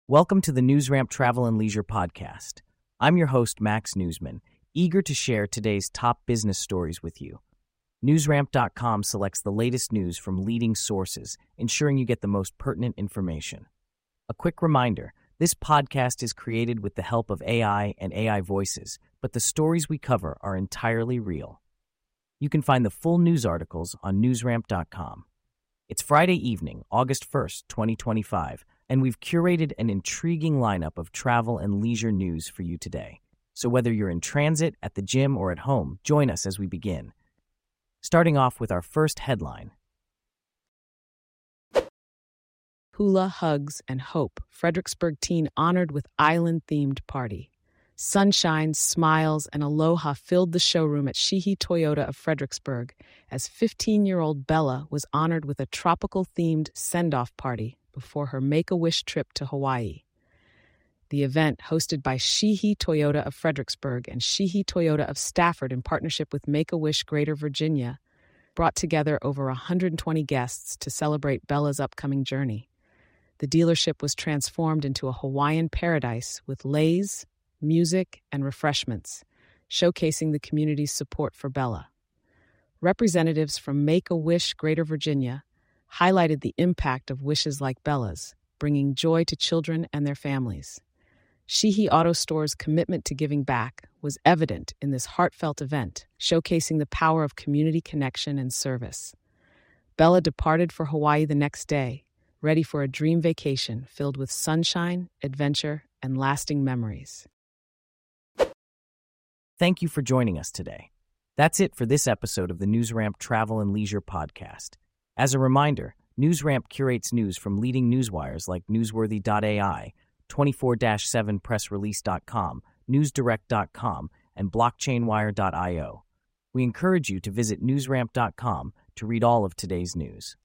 Welcome to the NewsRamp Travel and Leisure Podcast. I'm your host, Max Newsman, eager to share today's top business stories with you. NewsRamp.com selects the latest news from leading sources, ensuring you get the most pertinent information. A quick reminder, this podcast is created with the help of AI and AI voices, but the stories we cover are entirely real. You can find the full news articles on NewsRamp.com. It's Friday evening, August 1st, 2025, and we've curated an intriguing lineup of travel and leisure news for you today. So whether you're in transit, at the gym, or at home, join us as we begin. Starting off with our first headline. Hula, hugs, and hope. Fredericksburg teen honored with island-themed party. Sunshine, smiles, and aloha filled the showroom at Shihi Toyota of Fredericksburg as 15-year-old Bella was honored with a tropical-themed send-off party before her Make-A-Wish trip to Hawaii. The event, hosted by Shihi Toyota of Fredericksburg and Shihi Toyota of Stafford in partnership with Make-A-Wish Greater Virginia, brought together over 120 guests to celebrate Bella's upcoming journey. The dealership was transformed into a Hawaiian paradise with leis, music, and refreshments, showcasing the community's support for Bella. Representatives from Make-A-Wish Greater Virginia highlighted the impact of wishes like Bella's, bringing joy to children and their families. Shihi Auto Store's commitment to giving back was evident in this heartfelt event, showcasing the power of community connection and service. Bella departed for Hawaii the next day, ready for a dream vacation filled with sunshine, adventure, and lasting memories. Thank you for joining us today. That's it for this episode of the NewsRamp Travel and Leisure Podcast. As a reminder, NewsRamp curates news from leading newswires like Newsworthy.ai, 24-7pressrelease.com, NewsDirect.com, and BlockchainWire.io. We encourage you to visit NewsRamp.com to read all of today's news.